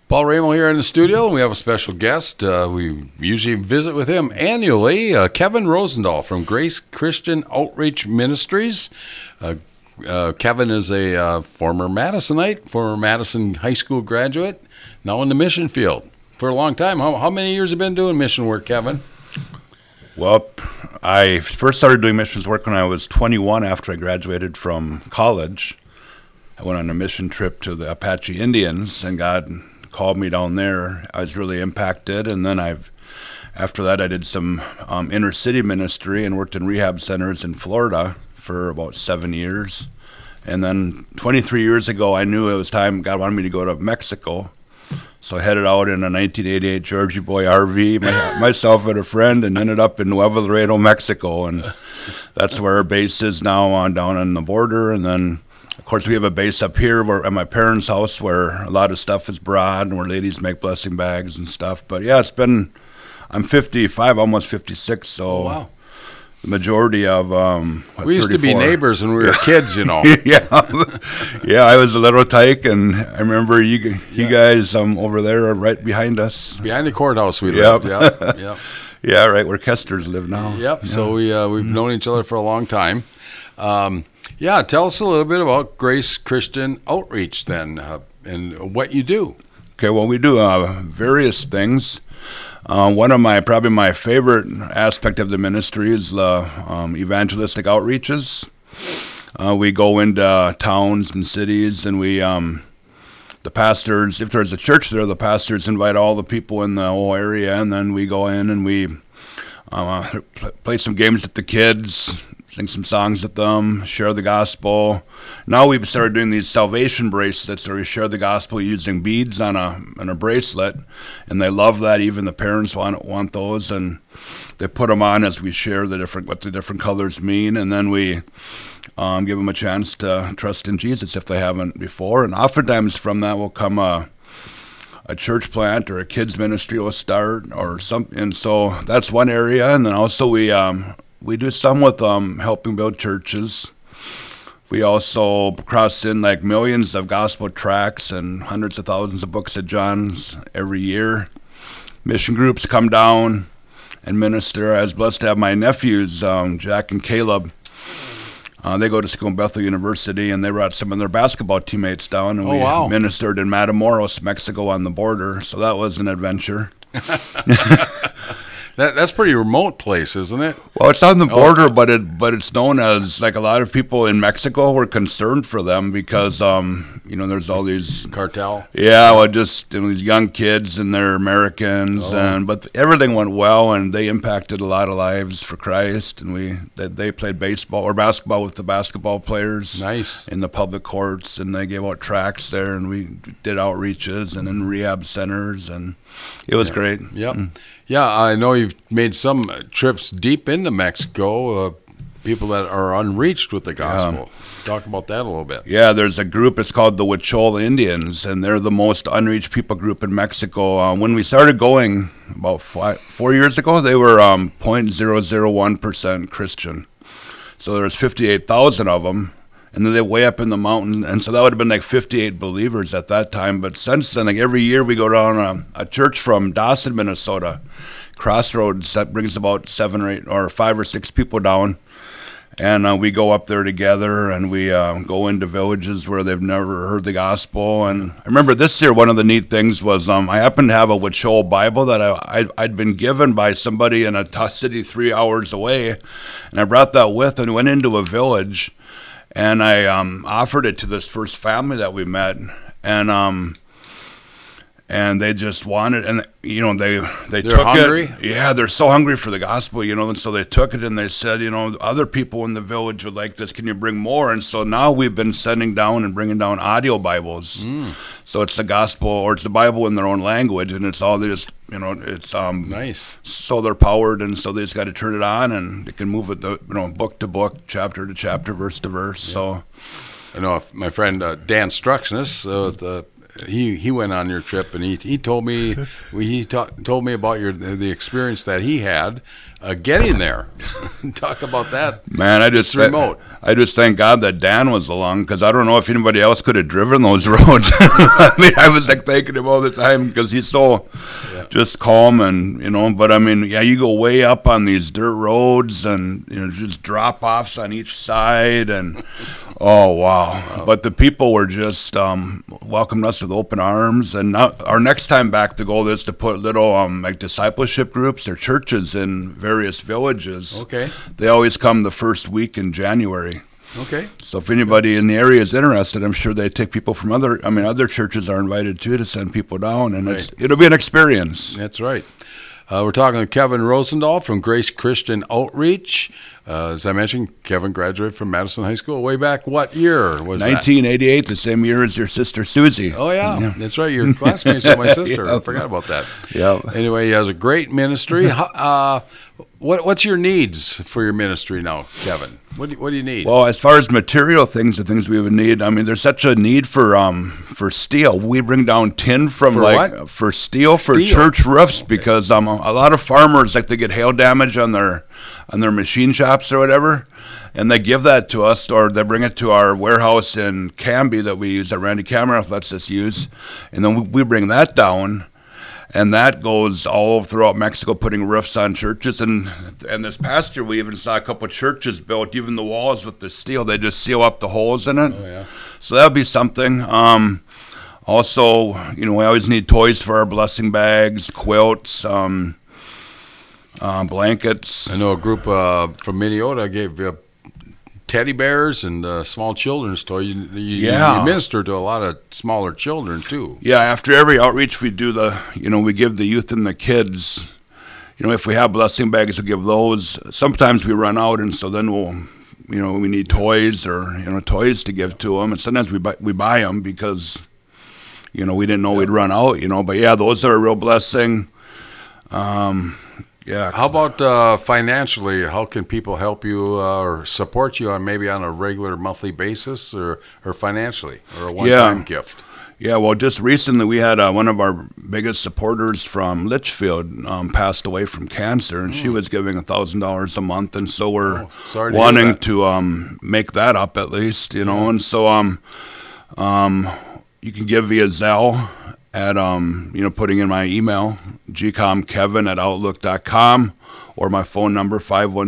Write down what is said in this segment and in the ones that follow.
Paul Ramo here in the studio. We have a special guest. We usually visit with him annually, Kevin Rosendahl from Grace Christian Outreach Ministries. Kevin is a former Madisonite, former Madison High School graduate, now in the mission field for a long time. How many years have you been doing mission work, Kevin? Well, I first started doing missions work when I was 21 after I graduated from college. I went on a mission trip to the Apache Indians, and God called me down there. I was really impacted, and then after that I did some inner city ministry and worked in rehab centers in Florida for about 7 years. And then 23 years ago I knew it was time. God wanted me to go to Mexico, so I headed out in a 1988 Georgie Boy RV, myself and a friend, and ended up in Nuevo Laredo, Mexico, and that's where our base is now, down on the border. And then of course, we have a base up here at my parents' house where a lot of stuff is brought and where ladies make blessing bags and stuff. But yeah, I'm 55, almost 56, so wow. The majority of we used 34. To be neighbors when we were kids, you know. Yeah, I was a little tyke, and I remember you guys over there right behind us. Behind the courthouse we lived, yep. Yeah, right where Kesters live now. Yep, yeah. So we've known each other for a long time. Yeah, tell us a little bit about Grace Christian Outreach then, and what you do. Okay, well, we do various things. One of probably my favorite aspect of the ministry is the evangelistic outreaches. We go into towns and cities, and the pastors, if there's a church there, the pastors invite all the people in the whole area, and then we go in and we play some games with the kids, sing some songs with them, share the gospel. Now we've started doing these salvation bracelets where we share the gospel using beads on a bracelet, and they love that. Even the parents want those, and they put them on as we share what the different colors mean, and then we give them a chance to trust in Jesus if they haven't before. And oftentimes from that will come a church plant or a kids ministry will start or something. And so that's one area, and then also we do some with helping build churches. We also cross in like millions of gospel tracts and hundreds of thousands of books of John's every year. Mission groups come down and minister. I was blessed to have my nephews, Jack and Caleb. They go to school in Bethel University, and they brought some of their basketball teammates down, and we ministered in Matamoros, Mexico, on the border. So that was an adventure. That's pretty remote place, isn't it? Well, it's on the border, but it's known as, like, a lot of people in Mexico were concerned for them because there's all these cartel. Yeah, well, just these young kids, and they're Americans, but everything went well, and they impacted a lot of lives for Christ, and they played baseball or basketball with the basketball players. Nice. In the public courts, and they gave out tracts there, and we did outreaches and in rehab centers, and it was great. Yep. Yeah, I know you've made some trips deep into Mexico, people that are unreached with the gospel. Talk about that a little bit. Yeah, there's a group, it's called the Huichol Indians, and they're the most unreached people group in Mexico. When we started going about 4 years ago, they were 0.001% Christian. So there's 58,000 of them. And then they're way up in the mountain, and so that would have been like 58 believers at that time. But since then, like every year, we go down a church from Dawson, Minnesota, Crossroads, that brings about 5 or 6 people down, and we go up there together, and we go into villages where they've never heard the gospel. And I remember this year, one of the neat things was I happened to have a Huichol Bible that I'd been given by somebody in a city 3 hours away, and I brought that with and went into a village. And I offered it to this first family that we met, and they just wanted, and they took hungry? it. Yeah, they're so hungry for the gospel, and so they took it, and they said, other people in the village would like this. Can you bring more? And so now we've been sending down and bringing down audio Bibles. So it's the gospel, or it's the Bible in their own language, and it's all just, it's nice. Solar powered, and so they just got to turn it on, and they can move it, book to book, chapter to chapter, verse to verse. Yeah. So, I know my friend Dan Struxness, he went on your trip, and he told me told me about the experience that he had getting there. Talk about that. Man, It's remote. I just thank God that Dan was along, because I don't know if anybody else could have driven those roads. I mean, I was like thanking him all the time because he's so just calm and, but I mean, yeah, you go way up on these dirt roads and, just drop offs on each side and, oh, wow. But the people were just welcomed us with open arms. And now our next time back to go is to put little like discipleship groups or churches in various villages. Okay. They always come the first week in January. Okay. So if anybody in the area is interested, I'm sure they take people from other churches are invited too to send people down, and it'll be an experience. That's right. We're talking to Kevin Rosendahl from Grace Christian Outreach. As I mentioned, Kevin graduated from Madison High School way back. What year was 1988, the same year as your sister Susie. Oh, yeah. That's right. You're classmates with my sister. I forgot about that. Yeah. Anyway, he has a great ministry. What's your needs for your ministry now, Kevin? What do you need? Well, as far as material things, the things we would need, I mean, there's such a need for steel. We bring down tin from for steel for church roofs because a lot of farmers they get hail damage on their machine shops or whatever, and they give that to us, or they bring it to our warehouse in Canby that we use, that Randy Kammeroff lets us use, and then we bring that down. And that goes all throughout Mexico, putting roofs on churches. And this past year, we even saw a couple of churches built, even the walls with the steel. They just seal up the holes in it. Oh, yeah. So that'll be something. Also, we always need toys for our blessing bags, quilts, blankets. I know a group from Minnesota gave teddy bears and small children's toys. You minister to a lot of smaller children too. Yeah, after every outreach we do we give the youth and the kids, if we have blessing bags, we'll give those. Sometimes we run out, and so then we need toys or toys to give to them, and sometimes we buy them because we didn't know we'd run out. But yeah, those are a real blessing. Yeah. How about financially? How can people help you or support you on a regular monthly basis or financially or a one-time gift? Yeah, well, just recently we had one of our biggest supporters from Litchfield passed away from cancer, and she was giving $1,000 a month, and so we're wanting to make that up at least, and so you can give via Zelle at putting in my email, gcomkevin@outlook.com, or my phone number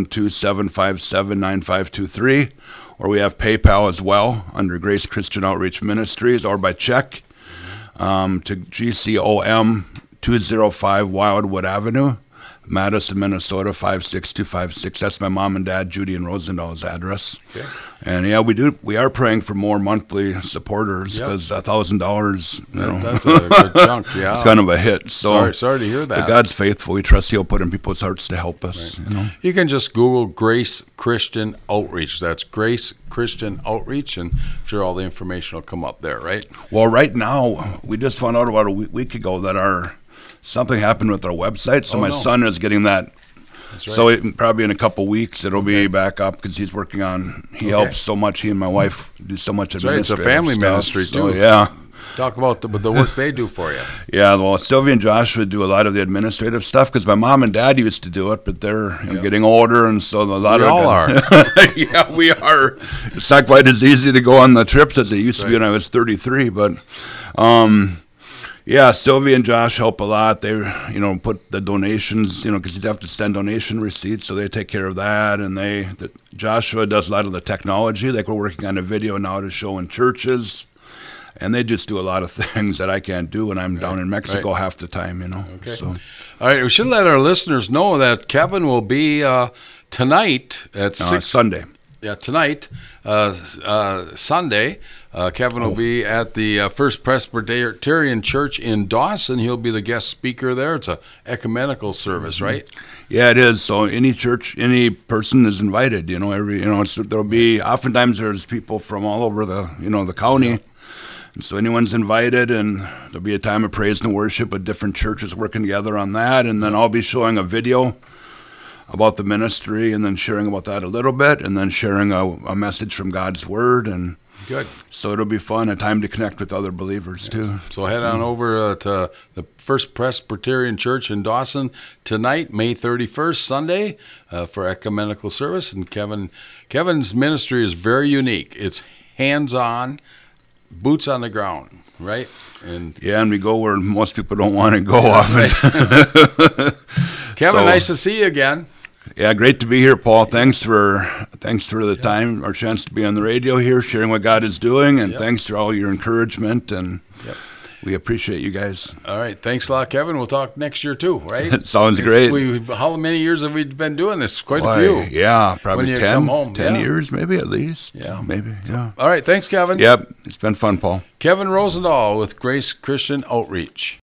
512-757-9523, or we have PayPal as well under Grace Christian Outreach Ministries, or by check to GCOM 205 Wildwood Avenue, Madison, Minnesota 56256. That's my mom and dad, Judy and Rosendahl's address. Okay. And yeah, we are praying for more monthly supporters because $1,000, that's a good chunk. Yeah, it's kind of a hit. So sorry to hear that. But God's faithful. We trust He'll put in people's hearts to help us. Right. You can just Google Grace Christian Outreach. That's Grace Christian Outreach, and I'm sure all the information will come up there. Right. Well, right now we just found out about a week ago that something happened with our website. So my son is getting that. Right. So probably in a couple weeks it'll be back up because he's working on. He helps so much. He and my wife do so much administrative It's a family stuff, ministry too. Yeah. Talk about the work they do for you. Yeah, well, Sylvia and Joshua do a lot of the administrative stuff because my mom and dad used to do it, but they're getting older, and so a lot we of all are. Yeah, we are. It's not quite as easy to go on the trips as it used to be when I was 33, but. Yeah, Sylvia and Josh help a lot. They, put the donations, because you have to send donation receipts, so they take care of that. And Joshua does a lot of the technology. Like we're working on a video now to show in churches, and they just do a lot of things that I can't do when I'm down in Mexico half the time, Okay. So. All right, we should let our listeners know that Kevin will be tonight at 6. Sunday. Yeah, tonight, Sunday. Kevin will be at the First Presbyterian Church in Dawson. He'll be the guest speaker there. It's a ecumenical service, right? Yeah, it is. So any church, any person is invited. There'll be oftentimes there's people from all over the county. Yeah. And so anyone's invited, and there'll be a time of praise and worship with different churches working together on that. And then I'll be showing a video about the ministry, and then sharing about that a little bit, and then sharing a message from God's Word, and Good. So it'll be fun, a time to connect with other believers too. So head on over to the First Presbyterian Church in Dawson tonight, May 31st, Sunday, for ecumenical service. And Kevin's ministry is very unique. It's hands-on, boots on the ground, right? And we go where most people don't want to go often. Kevin, nice to see you again. Yeah, great to be here, Paul. Thanks for the time or chance to be on the radio here, sharing what God is doing, and thanks for all your encouragement, and we appreciate you guys. All right, thanks a lot, Kevin. We'll talk next year too, right? Sounds great. How many years have we been doing this? Quite a few. Yeah, probably 10 home. 10 years, maybe at least. Yeah, maybe. Yeah. All right, thanks, Kevin. Yep, it's been fun, Paul. Kevin Rosendahl with Grace Christian Outreach.